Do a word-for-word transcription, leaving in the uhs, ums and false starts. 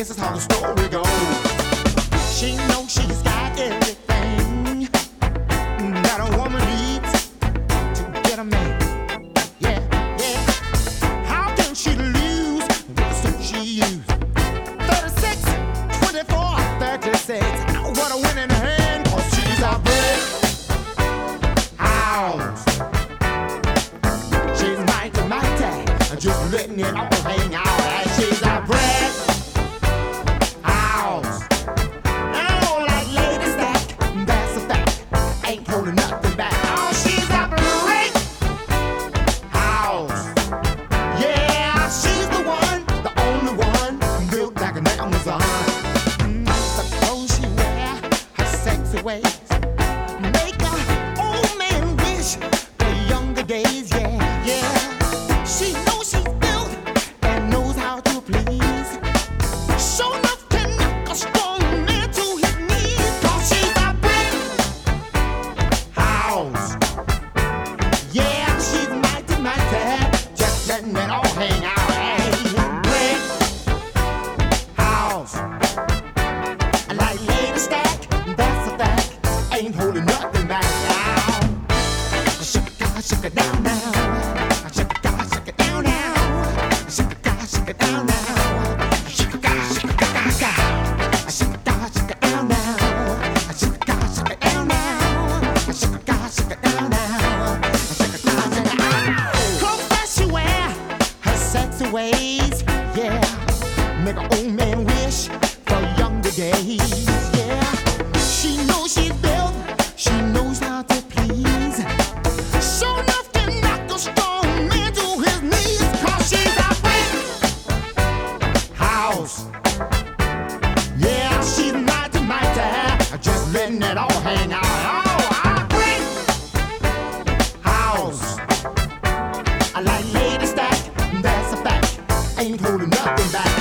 this is how the story goes. She knows she's got everything that a woman needs to get a man. Yeah, yeah. How can she lose with the suit she used? thirty-six, twenty-four, thirty-six. What a winning hand, 'cause she's a brick house. She's mighty, mighty, just letting it all hang out. And she's a brick house. I don't like lady stack, that's a fact. Ain't holding nothing back. Oh, she's a brick house. Yeah, she's the one, the only one, built like an Amazon. Mm, the clothes she wear, her sexy ways, make a old man wish for younger days. Yeah, yeah. She knows she's built and knows how to please. Sure enough can knock a strong man to his knees. 'Cause she's a brick house. Yeah, she's mighty, mighty, just letting it all hang out. Hey, brick house. Like lady stack, that's a fact. Ain't holding nothing back now. Shake it, God, shake it down now. Shake it, God, shake it down now. Shake it, God, shake it down now. Shake it, God, shake it, God, God, God. Shake it, God, shake it down now. Shake it, God, shake it down now. Shake it, God, shake it down now. Shake it, God, shake it down. Clothes that she wear, her sexy ways, yeah, make an old man wish for younger days. Yeah, she knows she's built, she knows how to please. Sure enough can knock a strong man to his knees. 'Cause she's a brick house. Yeah, she's mighty, mighty, just letting it all hang out. Oh, a brick house. I like lady stack, that's a fact. Ain't holding nothing back.